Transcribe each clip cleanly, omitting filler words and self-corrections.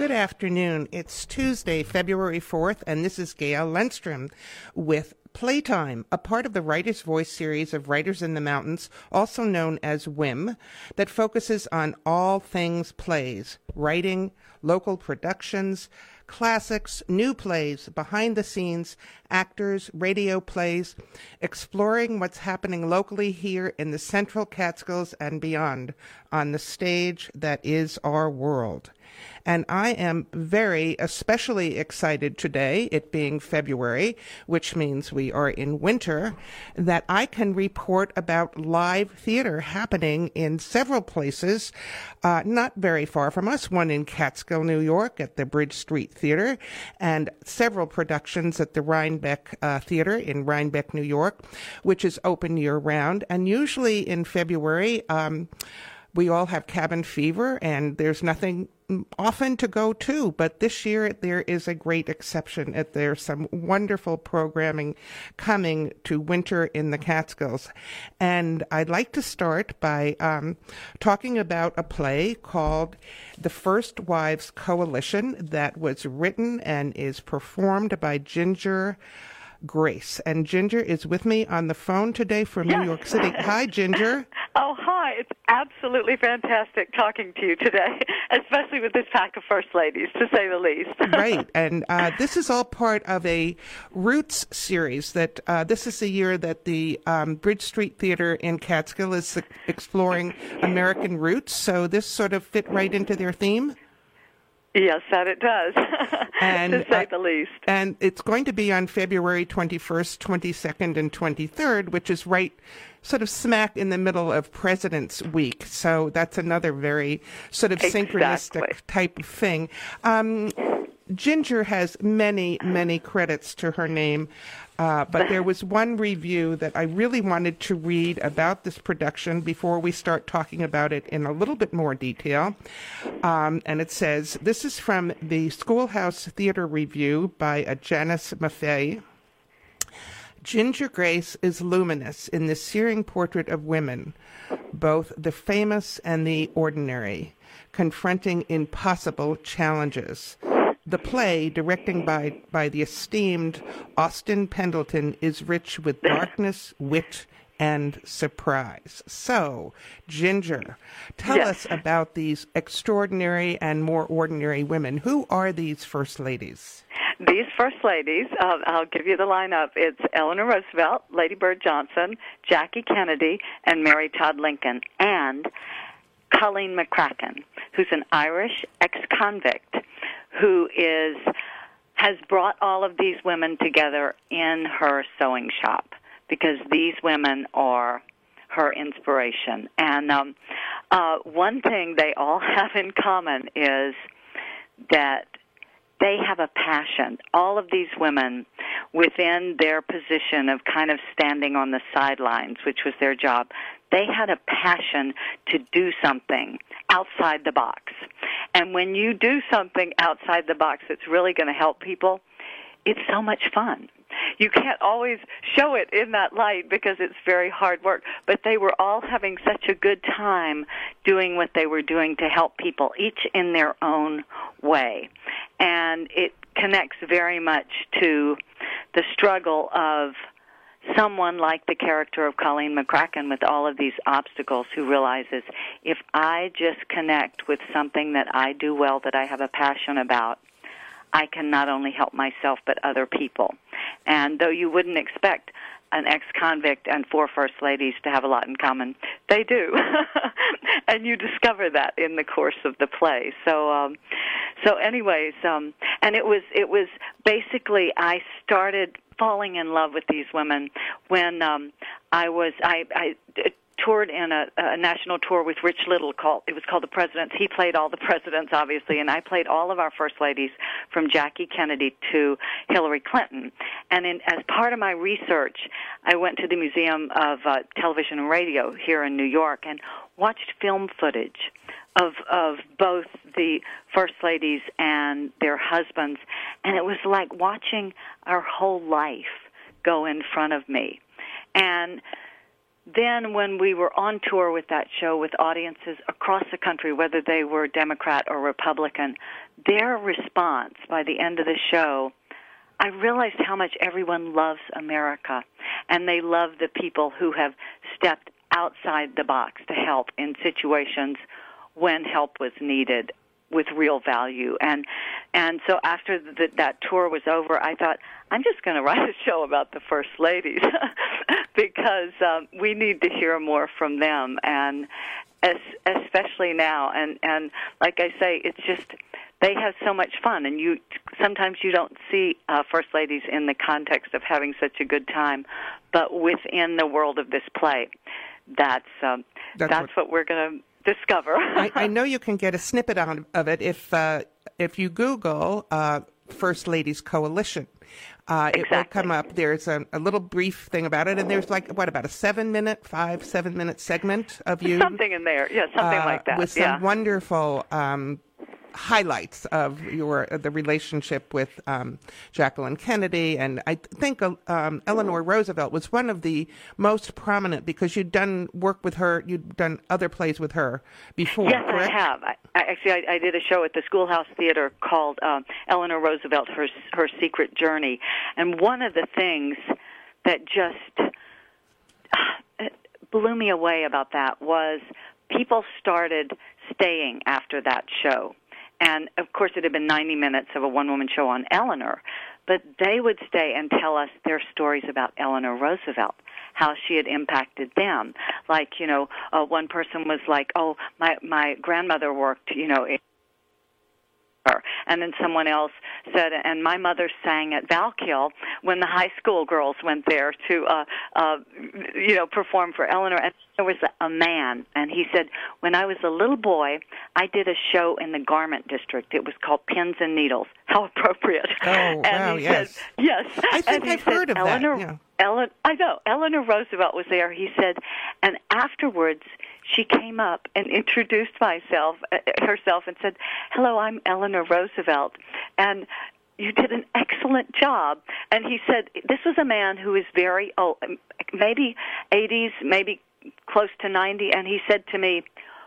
Good afternoon. It's Tuesday, February 4th, and this is Gail Lundstrom with Playtime, a part of the Writer's Voice series of Writers in the Mountains, also known as WIM, that focuses on all things plays, writing, local productions, classics, new plays, behind the scenes, actors, radio plays, exploring what's happening locally here in the Central Catskills and beyond on the stage that is our world. And I am especially excited today, it being February, which means we are in winter, that I can report about live theater happening in several places, not very far from us, one in Catskill, New York at the Bridge Street Theater, and several productions at the Rhinebeck Theater in Rhinebeck, New York, which is open year-round. And usually in February, we all have cabin fever, and there's nothing often to go to, but this year there is a great exception. There's some wonderful programming coming to winter in the Catskills. And I'd like to start by talking about a play called The First Wives Coalition that was written and is performed by Ginger Grace. And Ginger is with me on the phone today from New York City. Hi, Ginger. Oh, hi. It's absolutely fantastic talking to you today, especially with this pack of First Ladies, to say the least. Right. And this is all part of a Roots series that this is the year that the Bridge Street Theater in Catskill is exploring American roots. So this sort of fit right into their theme. Yes, that it does, and, to say the least. And it's going to be on February 21st, 22nd, and 23rd, which is right sort of smack in the middle of President's Week. So that's another very sort of synchronistic type of thing. Ginger has many, many credits to her name, but there was one review that I really wanted to read about this production before we start talking about it in a little bit more detail. And it says, this is from the Schoolhouse Theater Review by Janice Maffei. Ginger Grace is luminous in this searing portrait of women, both the famous and the ordinary, confronting impossible challenges. The play, directing by the esteemed Austin Pendleton, is rich with darkness, wit, and surprise. So, Ginger, tell us about these extraordinary and more ordinary women. Who are these First Ladies? These First Ladies, I'll give you the lineup. It's Eleanor Roosevelt, Lady Bird Johnson, Jackie Kennedy, and Mary Todd Lincoln, and Colleen McCracken, who's an Irish ex-convict who has brought all of these women together in her sewing shop, because these women are her inspiration. And one thing they all have in common is that they have a passion. All of these women, within their position of kind of standing on the sidelines, which was their job, they had a passion to do something outside the box. And when you do something outside the box that's really going to help people, it's so much fun. You can't always show it in that light because it's very hard work, but they were all having such a good time doing what they were doing to help people, each in their own way. And it connects very much to the struggle of someone like the character of Colleen McCracken with all of these obstacles, who realizes, if I just connect with something that I do well, that I have a passion about, I can not only help myself but other people. And though you wouldn't expect an ex-convict and four First Ladies to have a lot in common, they do. And you discover that in the course of the play. So anyways, and it was basically, I started falling in love with these women when I toured in a national tour with Rich Little. It was called The Presidents. He played all the presidents, obviously, and I played all of our First Ladies from Jackie Kennedy to Hillary Clinton. And as part of my research, I went to the Museum of Television and Radio here in New York and watched film footage of both the First Ladies and their husbands, and it was like watching our whole life go in front of me. And then when we were on tour with that show with audiences across the country, whether they were Democrat or Republican, their response by the end of the show, I realized how much everyone loves America, and they love the people who have stepped outside the box to help in situations when help was needed with real value. And so after that tour was over, I thought, I'm just going to write a show about the First Ladies because we need to hear more from them, and especially now. And like I say, it's just they have so much fun, and sometimes you don't see First Ladies in the context of having such a good time, but within the world of this play, that's what we're going to discover. I know you can get a snippet of it if you Google First Ladies Coalition. Exactly. It will come up. There's a little brief thing about it, and there's about a 7 minute segment of you. Something in there. Yeah, something like that. With some wonderful highlights of the relationship with Jacqueline Kennedy, and I think Eleanor Roosevelt was one of the most prominent because you'd done work with her, you'd done other plays with her before. Yes, correct? I have. I did a show at the Schoolhouse Theater called Eleanor Roosevelt, Her Secret Journey, and one of the things that just blew me away about that was people started staying after that show. And, of course, it had been 90 minutes of a one-woman show on Eleanor. But they would stay and tell us their stories about Eleanor Roosevelt, how she had impacted them. Like, one person was like, oh, my grandmother worked, in her. And then someone else said, and my mother sang at Valkill when the high school girls went there to, perform for Eleanor. And there was a man, and he said, when I was a little boy, I did a show in the garment district. It was called Pins and Needles. How appropriate. Oh, and wow, he yes. said, yes. I think I've heard of Eleanor, that. Yeah. I know. Eleanor Roosevelt was there. He said, and afterwards, she came up and introduced herself and said, hello, I'm Eleanor Roosevelt, and you did an excellent job. And he said, this was a man who is very old, maybe 80s, maybe close to 90, and he said to me,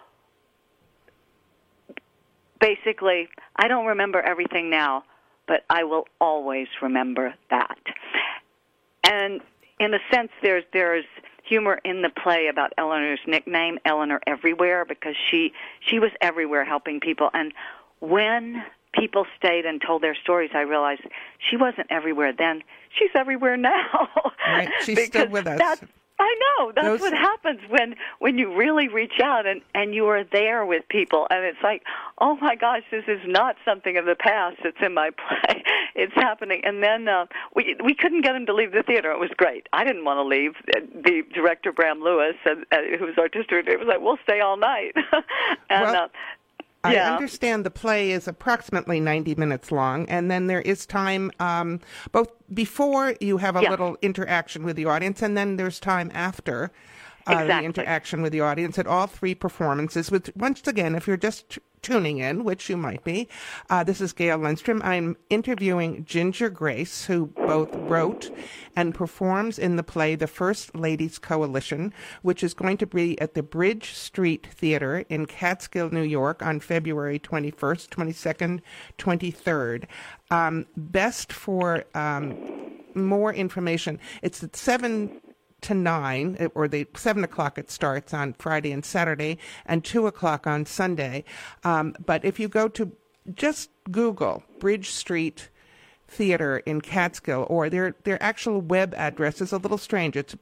basically, I don't remember everything now, but I will always remember that. And in a sense, there's humor in the play about Eleanor's nickname, Eleanor Everywhere, because she was everywhere helping people. And when people stayed and told their stories, I realized she wasn't everywhere then. She's everywhere now. Right, she's still with us. I know. That's what happens when you really reach out and you are there with people. And it's like, oh, my gosh, this is not something of the past that's in my play. It's happening. And then we couldn't get him to leave the theater. It was great. I didn't want to leave. The director, Bram Lewis, who was artistic, it was like, we'll stay all night. And I understand the play is approximately 90 minutes long, and then there is time both before you have a little interaction with the audience, and then there's time after the interaction with the audience at all three performances. Which, once again, if you're just tuning in, which you might be, this is Gail Lundstrom. I'm interviewing Ginger Grace, who both wrote and performs in the play The First Ladies Coalition, which is going to be at the Bridge Street Theater in Catskill, New York on February 21st, 22nd, 23rd. Best for more information, it's at 7 to 9, or 7 o'clock it starts on Friday and Saturday, and 2 o'clock on Sunday. But if you go to just Google Bridge Street Theater in Catskill, or their actual web address is a little strange. It's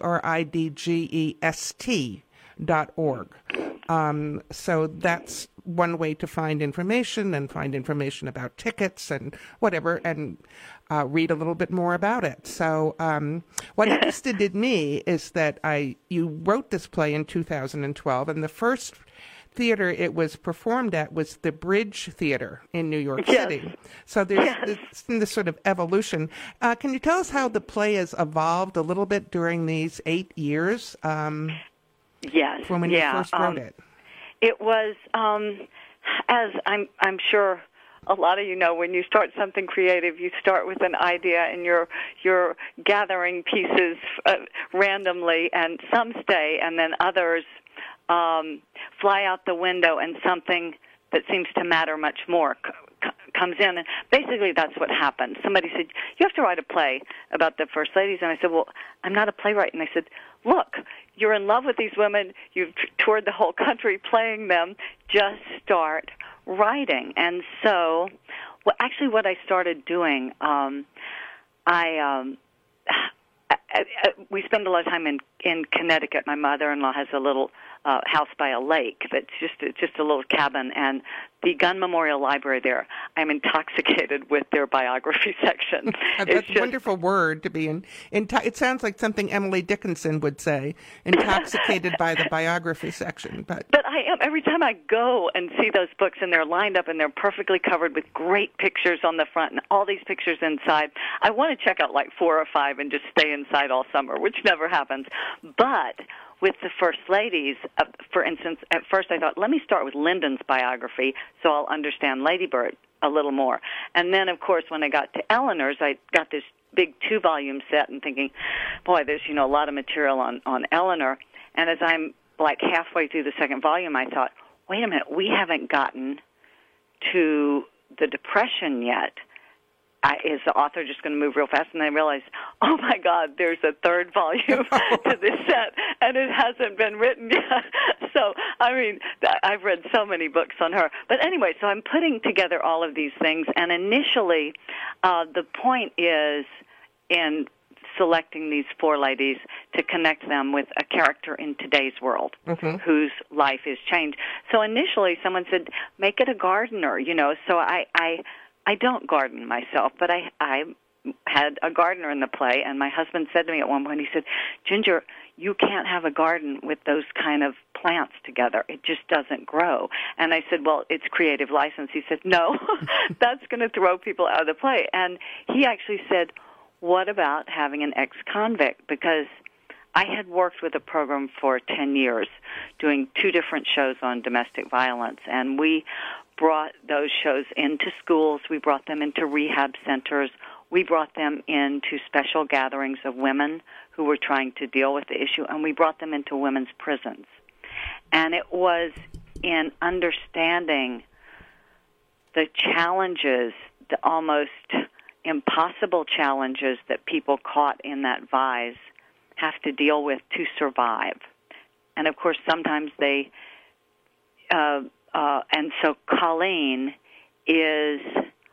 BRIDGEST.org. So that's one way to find information, and find information about tickets and whatever, and read a little bit more about it. So what interested me is that you wrote this play in 2012, and the first theater it was performed at was the Bridge Theater in New York City. So there's this sort of evolution. Can you tell us how the play has evolved a little bit during these 8 years? Yes. From when you first wrote it. It was, as I'm sure a lot of you know, when you start something creative, you start with an idea and you're gathering pieces randomly, and some stay, and then others fly out the window, and something that seems to matter much more comes in. And basically that's what happened. Somebody said, you have to write a play about the First Ladies. And I said, well, I'm not a playwright. And they said, look, you're in love with these women. You've toured the whole country playing them. Just start writing. And so, well, actually what I started doing, we spend a lot of time in Connecticut. My mother-in-law has a little house by a lake that's just a little cabin, and the Gun Memorial Library there, I'm intoxicated with their biography section. That's a wonderful word to be in. It sounds like something Emily Dickinson would say, intoxicated by the biography section. But I am. Every time I go and see those books, and they're lined up, and they're perfectly covered with great pictures on the front, and all these pictures inside, I want to check out like 4 or 5 and just stay inside all summer, which never happens. But with the First Ladies, for instance, at first I thought, let me start with Lyndon's biography so I'll understand Lady Bird a little more. And then, of course, when I got to Eleanor's, I got this big 2-volume set and thinking, boy, there's, a lot of material on Eleanor. And as I'm like halfway through the second volume, I thought, wait a minute, we haven't gotten to the Depression yet. Is the author just going to move real fast? And I realized, oh, my God, there's a 3rd volume to this set, and it hasn't been written yet. So, I mean, I've read so many books on her. But anyway, so I'm putting together all of these things, and initially the point is in selecting these 4 ladies to connect them with a character in today's world whose life is changed. So initially someone said, make it a gardener, so I don't garden myself, but I had a gardener in the play, and my husband said to me at one point, he said, Ginger, you can't have a garden with those kind of plants together. It just doesn't grow. And I said, well, it's creative license. He said, no, that's going to throw people out of the play. And he actually said, what about having an ex-convict? Because I had worked with a program for 10 years doing 2 different shows on domestic violence, and we brought those shows into schools. We brought them into rehab centers. We brought them into special gatherings of women who were trying to deal with the issue, and we brought them into women's prisons. And it was in understanding the challenges, the almost impossible challenges that people caught in that vise have to deal with to survive. And, of course, sometimes they and so Colleen is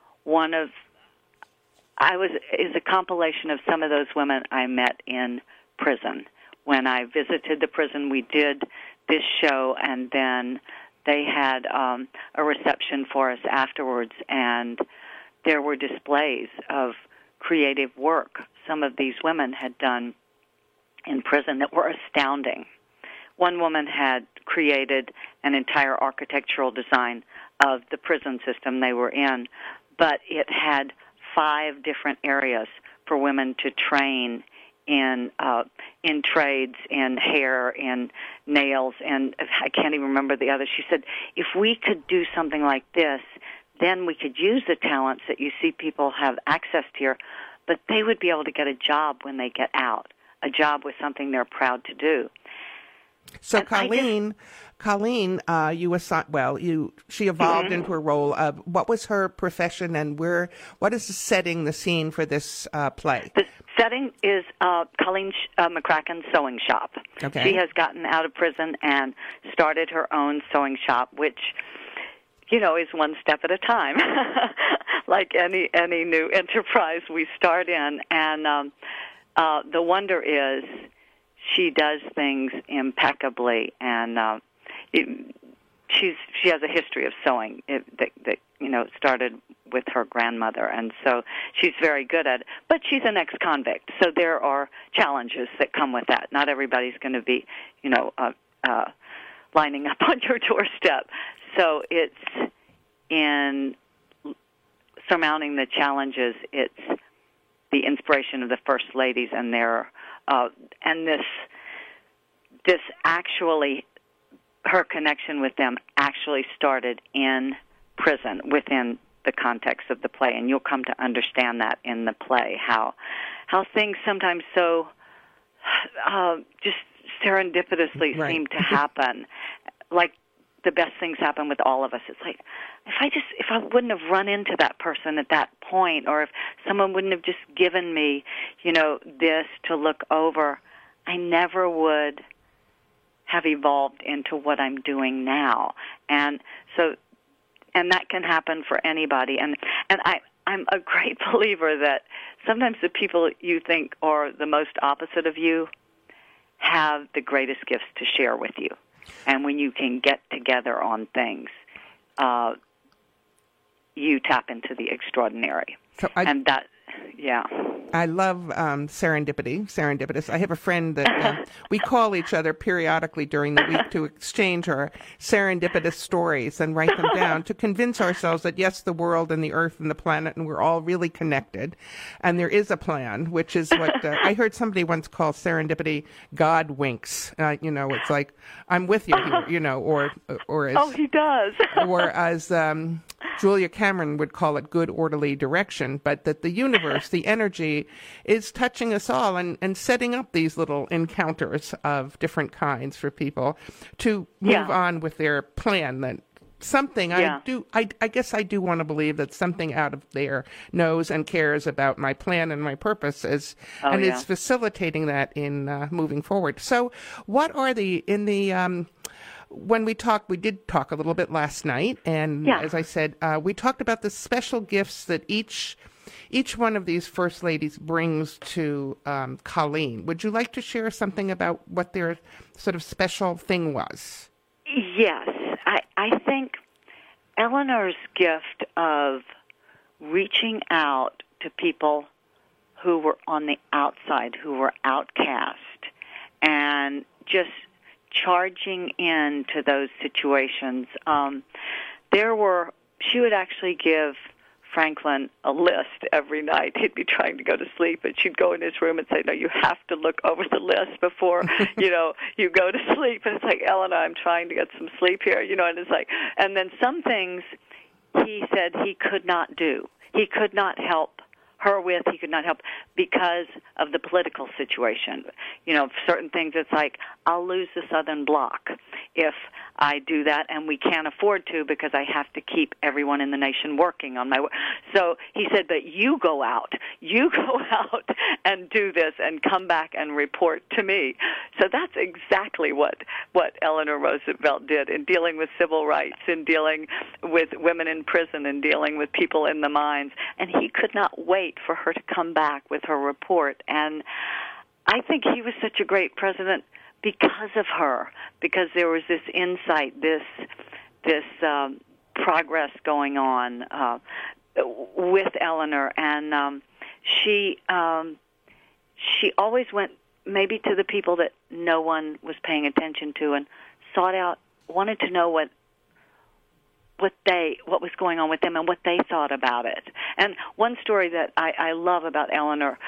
is a compilation of some of those women I met in prison. When I visited the prison, we did this show, and then they had a reception for us afterwards, and there were displays of creative work some of these women had done in prison that were astounding. One woman had created an entire architectural design of the prison system they were in, but it had 5 different areas for women to train in trades, in hair, in nails, and I can't even remember the other. She said, if we could do something like this, then we could use the talents that you see people have access to here, but they would be able to get a job when they get out, a job with something they're proud to do. So Colleen, she evolved into a role of, what was her profession, and what is the setting, the scene for this play? The setting is Colleen McCracken's sewing shop. Okay. She has gotten out of prison and started her own sewing shop, which, is one step at a time, like any new enterprise we start in. And the wonder is, she does things impeccably, and she has a history of sewing that started with her grandmother, and so she's very good at it. But she's an ex-convict, so there are challenges that come with that. Not everybody's going to be, lining up on your doorstep. So it's in surmounting the challenges. It's the inspiration of the First Ladies and their and this actually, her connection with them actually started in prison within the context of the play, and you'll come to understand that in the play, how things sometimes so just serendipitously Right. seem to happen. Like the best things happen with all of us. It's like, if I wouldn't have run into that person at that point, or if someone wouldn't have just given me, this to look over, I never would have evolved into what I'm doing now. And that can happen for anybody. And I'm a great believer that sometimes the people you think are the most opposite of you have the greatest gifts to share with you. And when you can get together on things, you tap into the extraordinary. I love serendipitous. I have a friend that we call each other periodically during the week to exchange our serendipitous stories and write them down to convince ourselves that, yes, the world and the earth and the planet, and we're all really connected. And there is a plan, which is what I heard somebody once call serendipity God winks. It's like, I'm with you here, or as, oh, he does. or as Julia Cameron would call it, good orderly direction, but that the universe, the energy, is touching us all and setting up these little encounters of different kinds for people to move on with their plan. That something I guess I do want to believe that something out of there knows and cares about my plan and my purpose is facilitating that in moving forward. So what are when we did talk a little bit last night, and as I said, we talked about the special gifts that each one of these First Ladies brings to Colleen. Would you like to share something about what their sort of special thing was? Yes. I think Eleanor's gift of reaching out to people who were on the outside, who were outcast, and just charging into those situations. She would actually give Franklin a list every night. He'd be trying to go to sleep, and she'd go in his room and say, no, you have to look over the list before, you go to sleep. And it's like, Eleanor, I'm trying to get some sleep here, and it's like, and then some things he said he could not do. He could not help her with, he could not help because of the political situation. Certain things, it's like, I'll lose the Southern Bloc if I do that, and we can't afford to because I have to keep everyone in the nation working on my work. So he said, but you go out and do this and come back and report to me. So that's exactly what Eleanor Roosevelt did in dealing with civil rights, in dealing with women in prison, and dealing with people in the mines. And he could not wait for her to come back with her report. And I think he was such a great president because of her, because there was this insight, this progress going on with Eleanor, and she always went maybe to the people that no one was paying attention to, and wanted to know what was going on with them and what they thought about it. And one story that I love about Eleanor,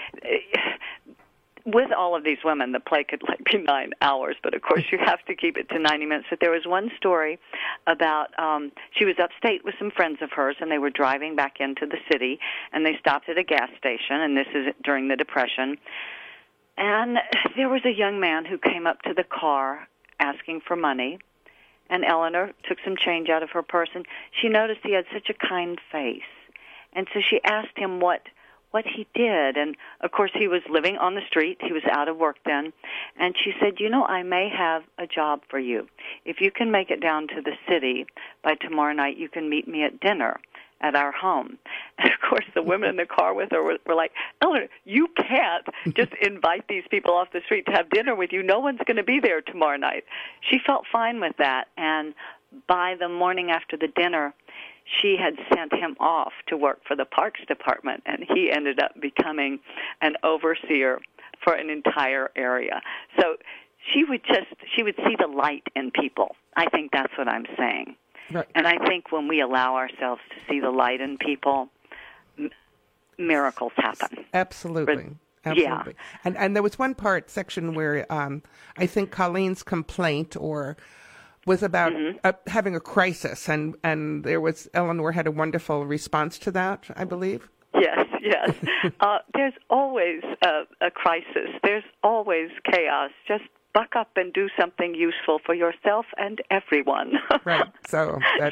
with all of these women, the play could be 9 hours, but of course you have to keep it to 90 minutes. But there was one story about, she was upstate with some friends of hers, and they were driving back into the city, and they stopped at a gas station, and this is during the Depression. And there was a young man who came up to the car asking for money, and Eleanor took some change out of her purse, and she noticed he had such a kind face. And so she asked him what he did. And, of course, he was living on the street. He was out of work then. And she said, I may have a job for you. If you can make it down to the city by tomorrow night, you can meet me at dinner at our home. And, of course, the women in the car with her were like, Eleanor, you can't just invite these people off the street to have dinner with you. No one's going to be there tomorrow night. She felt fine with that. And by the morning after the dinner, she had sent him off to work for the Parks Department, and he ended up becoming an overseer for an entire area. So she would see the light in people. I think that's what I'm saying. Right. And I think when we allow ourselves to see the light in people, miracles happen. Absolutely. Absolutely. Yeah. And there was one section where I think Colleen's complaint or was about having a crisis, and Eleanor had a wonderful response to that, I believe. Yes, yes. There's always a crisis. There's always chaos. Just buck up and do something useful for yourself and everyone. Right. So that's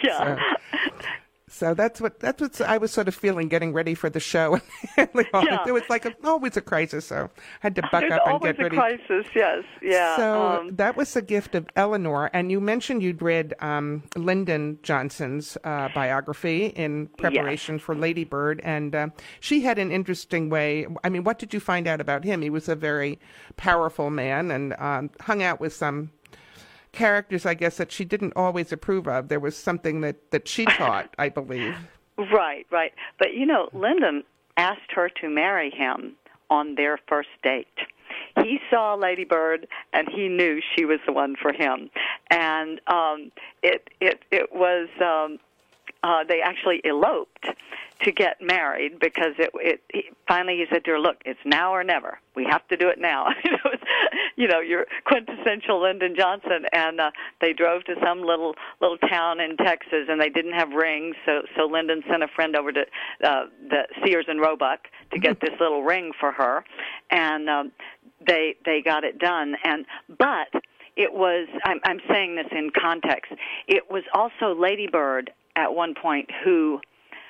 so that's what I was sort of feeling getting ready for the show. There was always a crisis, so I had to buck up and get ready. There's always a crisis. Yes. Yeah. So that was the gift of Eleanor, and you mentioned you'd read Lyndon Johnson's biography in preparation for Lady Bird, and she had an interesting way. I mean, what did you find out about him? He was a very powerful man and hung out with some characters, I guess, that she didn't always approve of. There was something that she taught, I believe. Right. But, Lyndon asked her to marry him on their first date. He saw Lady Bird, and he knew she was the one for him. And it was they actually eloped to get married because finally he said to her, "Look, it's now or never. We have to do it now." You're quintessential Lyndon Johnson, and they drove to some little town in Texas, and they didn't have rings, so Lyndon sent a friend over to the Sears and Roebuck to get this little ring for her, and they got it done. But it was, I'm saying this in context, it was also Lady Bird at one point who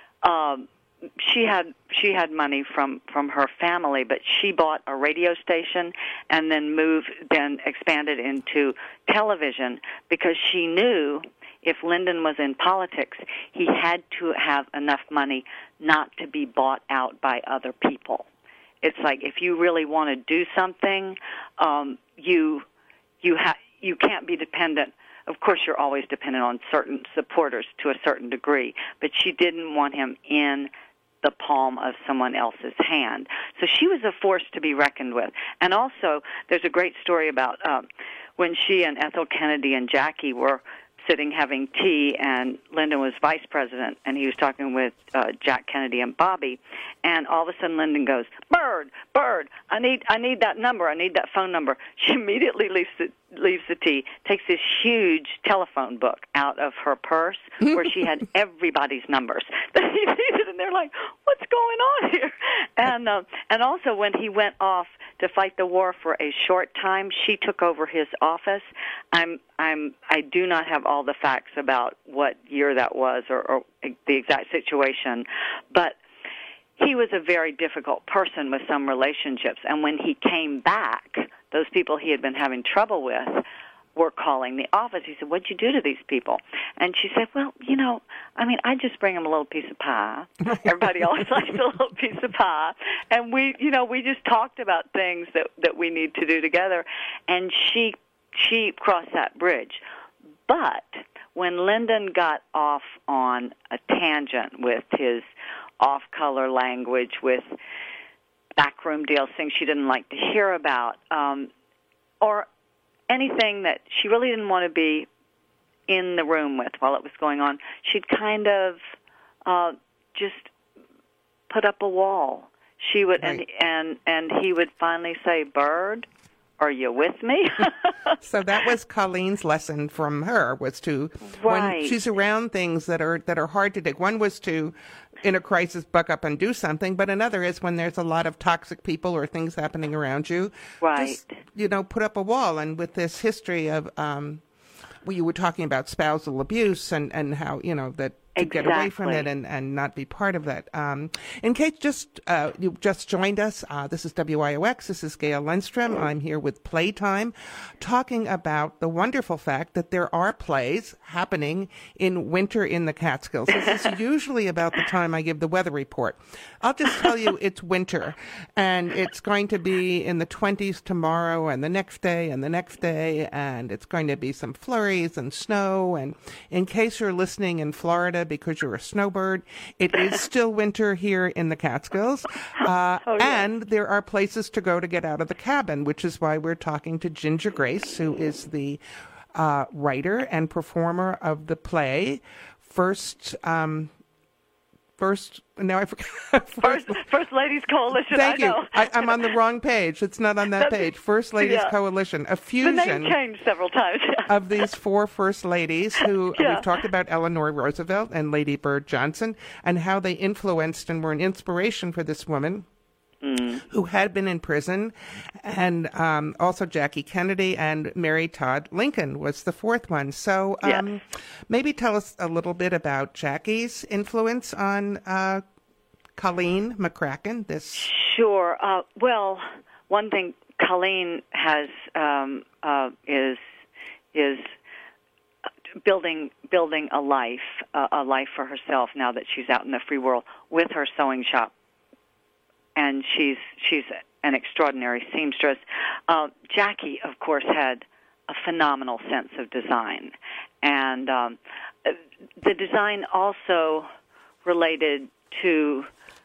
she had money from her family, but she bought a radio station and then expanded into television because she knew if Lyndon was in politics, he had to have enough money not to be bought out by other people. It's like if you really want to do something, you can't be dependent. Of course, you're always dependent on certain supporters to a certain degree, but she didn't want him in the palm of someone else's hand. So she was a force to be reckoned with. And also, there's a great story about when she and Ethel Kennedy and Jackie were sitting having tea, and Lyndon was vice president, and he was talking with Jack Kennedy and Bobby, and all of a sudden Lyndon goes, Bird, I need that number, I need that phone number. She immediately leaves the tea, takes this huge telephone book out of her purse where she had everybody's numbers that he needed, and they're like, what's going on here? And also when he went off to fight the war for a short time, she took over his office. I do not have all the facts about what year that was or the exact situation, but he was a very difficult person with some relationships. And when he came back, those people he had been having trouble with were calling the office. He said, what'd you do to these people? And she said, well, I just bring them a little piece of pie. Everybody always likes a little piece of pie. And we just talked about things that we need to do together. And she crossed that bridge. But when Lyndon got off on a tangent with his off-color language, with backroom deals, things she didn't like to hear about, or anything that she really didn't want to be in the room with while it was going on, she'd kind of just put up a wall. She would, right. and he would finally say, Bird, are you with me? So that was Colleen's lesson from her, was to, right. when she's around things that are hard to take. One was to, in a crisis, buck up and do something, but another is when there's a lot of toxic people or things happening around you. Right. Just, put up a wall. And with this history of, you were talking about spousal abuse and how, that to exactly. get away from it and not be part of that. In case you just joined us, this is WIOX. This is Gail Lundstrom. I'm here with Playtime, talking about the wonderful fact that there are plays happening in winter in the Catskills. This is usually about the time I give the weather report. I'll just tell you it's winter, and it's going to be in the 20s tomorrow and the next day and the next day, and it's going to be some flurries and snow. And in case you're listening in Florida, because you're a snowbird, it is still winter here in the Catskills. And there are places to go to get out of the cabin, which is why we're talking to Ginger Grace, who is the writer and performer of the play First First, now I forgot. First Ladies Coalition. Thank you. I know. I'm on the wrong page. It's not on that page. First Ladies Coalition, a fusion. The name changed several times. Of these four first ladies who we've talked about Eleanor Roosevelt and Lady Bird Johnson and how they influenced and were an inspiration for this woman. Who had been in prison, and also Jackie Kennedy and Mary Todd Lincoln was the fourth one. So maybe tell us a little bit about Jackie's influence on Colleen McCracken. Sure. Well, one thing Colleen has is building a life for herself now that she's out in the free world with her sewing shop. And she's an extraordinary seamstress. Jackie, of course, had a phenomenal sense of design, and the design also related to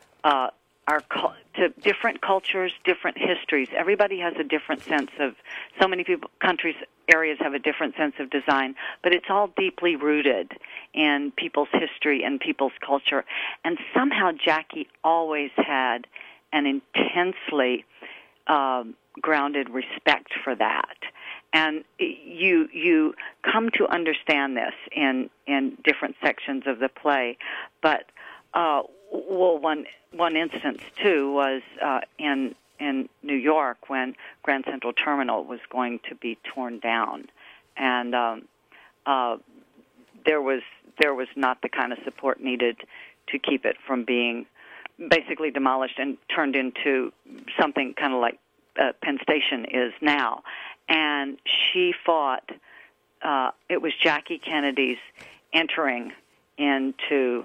to different cultures, different histories. Everybody has a different sense of. So many people, countries, areas have a different sense of design, but it's all deeply rooted in people's history and people's culture. And somehow Jackie always had an intensely grounded respect for that. And you come to understand this in different sections of the play. But one instance too was in New York when Grand Central Terminal was going to be torn down, and there was not the kind of support needed to keep it from being basically demolished and turned into something kind of like Penn Station is now. And she fought, it was Jackie Kennedy's entering into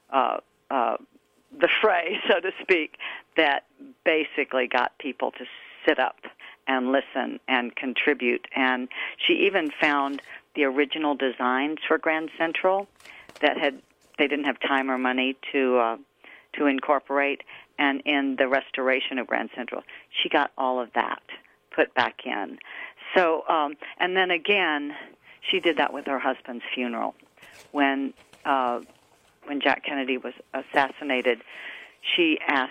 the fray, so to speak, that basically got people to sit up and listen and contribute. And she even found the original designs for Grand Central that they didn't have time or money to incorporate, and in the restoration of Grand Central, she got all of that put back in. So, and then again, she did that with her husband's funeral. When Jack Kennedy was assassinated, she asked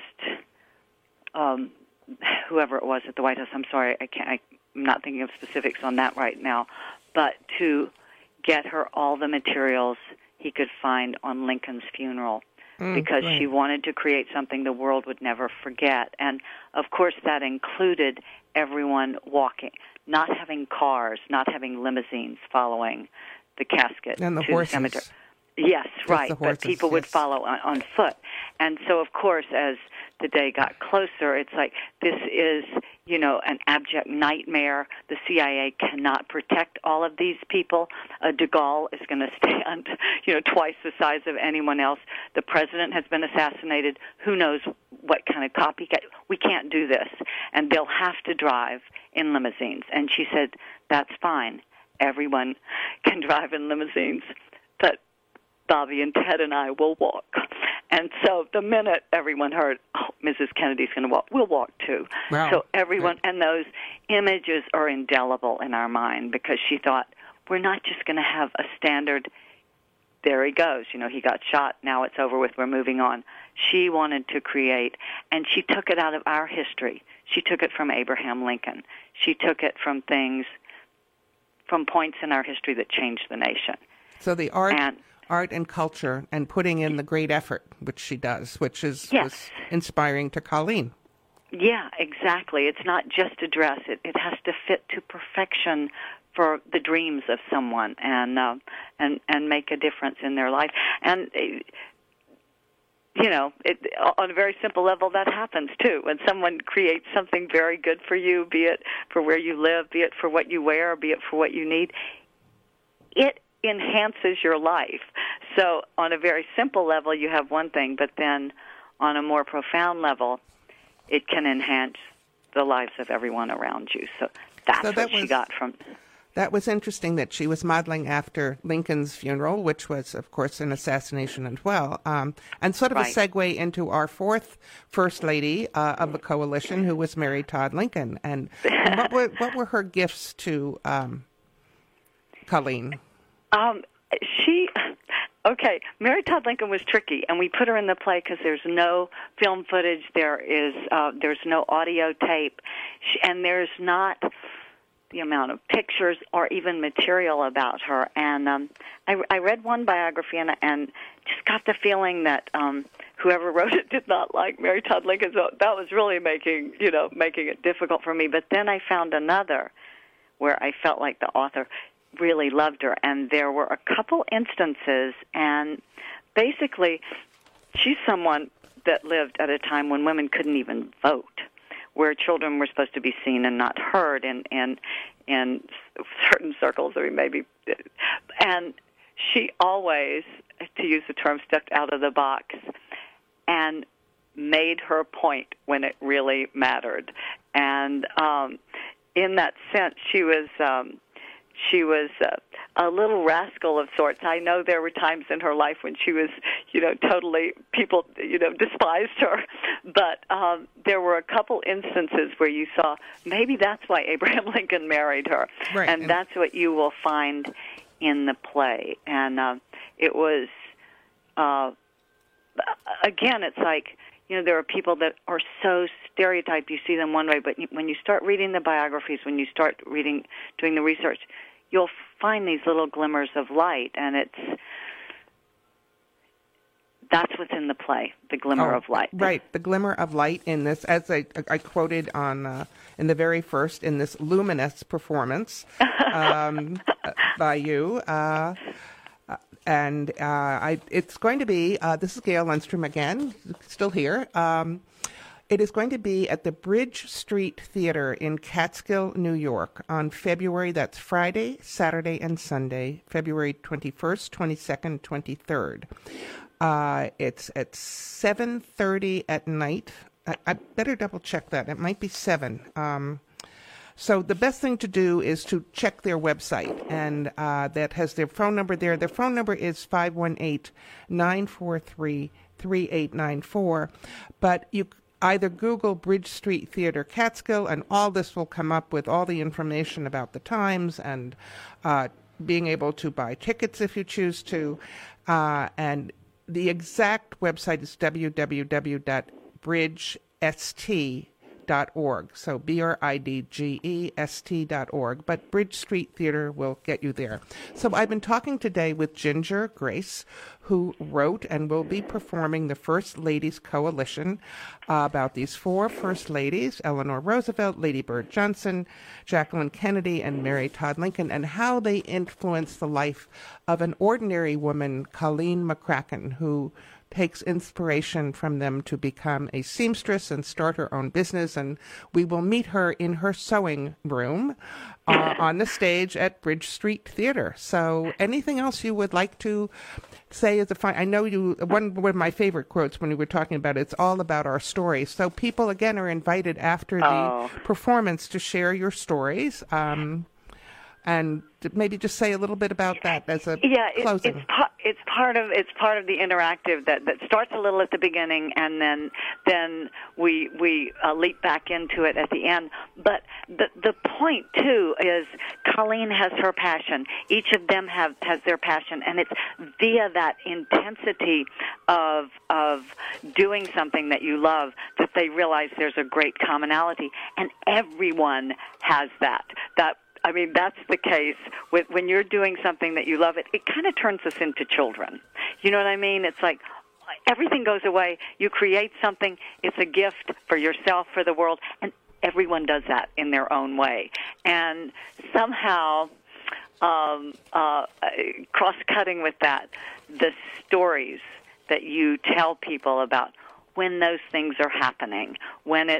whoever it was at the White House, I'm sorry, I'm not thinking of specifics on that right now, but to get her all the materials he could find on Lincoln's funeral. Because she wanted to create something the world would never forget. And, of course, that included everyone walking, not having cars, not having limousines following the casket and the to horses. the cemetery. Yes, Just right, the horses, but people would follow on foot. And so, of course, as the day got closer, it's like this is, an abject nightmare. The CIA cannot protect all of these people. De Gaulle is going to stand, twice the size of anyone else. The president has been assassinated. Who knows what kind of copycat? We can't do this. And they'll have to drive in limousines. And she said, that's fine. Everyone can drive in limousines. But Bobby and Ted and I will walk. And so the minute everyone heard, Mrs. Kennedy's going to walk, we'll walk too. Wow. So everyone, and those images are indelible in our mind because she thought, we're not just going to have a standard, there he goes, he got shot, now it's over with, we're moving on. She wanted to create, and she took it out of our history. She took it from Abraham Lincoln. She took it from points in our history that changed the nation. So the art and culture and putting in the great effort, which she does, which was inspiring to Colleen. Yeah, exactly. It's not just a dress. It has to fit to perfection for the dreams of someone and make a difference in their life. And, on a very simple level, that happens, too. When someone creates something very good for you, be it for where you live, be it for what you wear, be it for what you need, it enhances your life. So on a very simple level, you have one thing, but then on a more profound level, it can enhance the lives of everyone around you. So that's what she got from... That was interesting that she was modeling after Lincoln's funeral, which was, of course, an assassination as well, and sort of a segue into our fourth First Lady of the coalition, who was Mary Todd Lincoln. And what were her gifts to Colleen? Okay, Mary Todd Lincoln was tricky, and we put her in the play because there's no film footage, there's no audio tape, and there's not the amount of pictures or even material about her. And I read one biography and just got the feeling that whoever wrote it did not like Mary Todd Lincoln. So that was really making it difficult for me. But then I found another where I felt like the author really loved her, and there were a couple instances, and basically she's someone that lived at a time when women couldn't even vote, where children were supposed to be seen and not heard in certain circles, or maybe, and she always, to use the term, stepped out of the box and made her point when it really mattered. And in that sense, she was a little rascal of sorts. I know there were times in her life when she was, totally, people, despised her. But there were a couple instances where you saw maybe that's why Abraham Lincoln married her. Right. And that's what you will find in the play. And it was, again, it's like, there are people that are so stereotyped. You see them one way, but when you start reading the biographies, when you start doing the research, you'll find these little glimmers of light, and that's what's in the play, the glimmer of light. Right, the glimmer of light in this, as I quoted in the very first, in this luminous performance by you. And it's going to be, this is Gail Lundstrom again, still here. It is going to be at the Bridge Street Theater in Catskill, New York on February, that's Friday, Saturday, and Sunday, February 21st, 22nd, 23rd. It's at 7:30 at night. I better double check that. It might be 7. So the best thing to do is to check their website, and that has their phone number there. Their phone number is 518-943-3894. But you either Google Bridge Street Theater Catskill, and all this will come up with all the information about the times and being able to buy tickets if you choose to. And the exact website is www.bridgest.org. So BRIDGEST.org, but Bridge Street Theater will get you there. So I've been talking today with Ginger Grace, who wrote and will be performing the First Ladies Coalition about these 4 First Ladies, Eleanor Roosevelt, Lady Bird Johnson, Jacqueline Kennedy, and Mary Todd Lincoln, and how they influenced the life of an ordinary woman, Colleen McCracken, who takes inspiration from them to become a seamstress and start her own business. And we will meet her in her sewing room on the stage at Bridge Street Theater. So anything else you would like to say as a I know one of my favorite quotes when we were talking about it, it's all about our stories. So people, again, are invited after the performance to share your stories. And maybe just say a little bit about that as a closing. It's part of the interactive that starts a little at the beginning, and then we leap back into it at the end. But the point too is Colleen has her passion. Each of them has their passion, and it's via that intensity of doing something that you love that they realize there's a great commonality, and everyone has that. I mean, that's the case when you're doing something that you love. It kind of turns us into children. You know what I mean? It's like everything goes away. You create something. It's a gift for yourself, for the world, and everyone does that in their own way. And somehow, cross-cutting with that, the stories that you tell people about when those things are happening, whether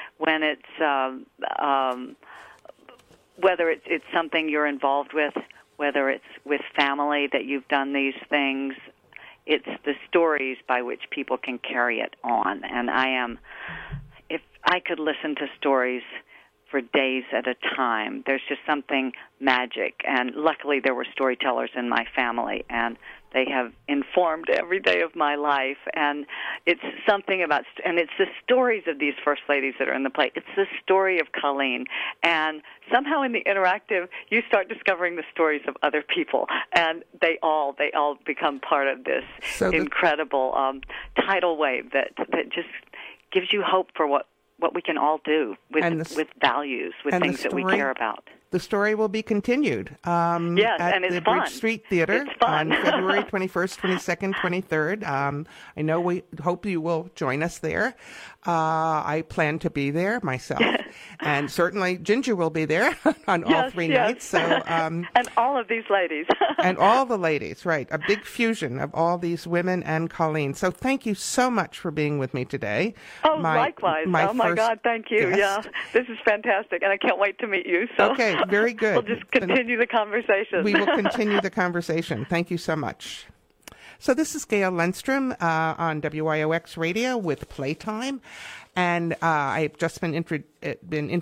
it's something you're involved with, whether it's with family that you've done these things, it's the stories by which people can carry it on. And if I could listen to stories for days at a time. There's just something magic, and luckily there were storytellers in my family, and they have informed every day of my life, and it's something about, and it's the stories of these First Ladies that are in the play. It's the story of Colleen, and somehow in the interactive, you start discovering the stories of other people, and they all become part of this incredible tidal wave that just gives you hope for what we can all do with values, with things that we care about. The story will be continued yes, at and it's the fun. Bridge Street Theater on February 21st, 22nd, 23rd. I know we hope you will join us there. I plan to be there myself. And certainly Ginger will be there on all three nights. So, and all of these ladies. And all the ladies, right. A big fusion of all these women and Colleen. So thank you so much for being with me today. Oh, likewise. Oh, my God, thank you. Guest. Yeah, this is fantastic, and I can't wait to meet you. So. Okay, very good. We'll just continue the conversation. We will continue the conversation. Thank you so much. So this is Gail Lundstrom on WIOX Radio with Playtime. And I've just been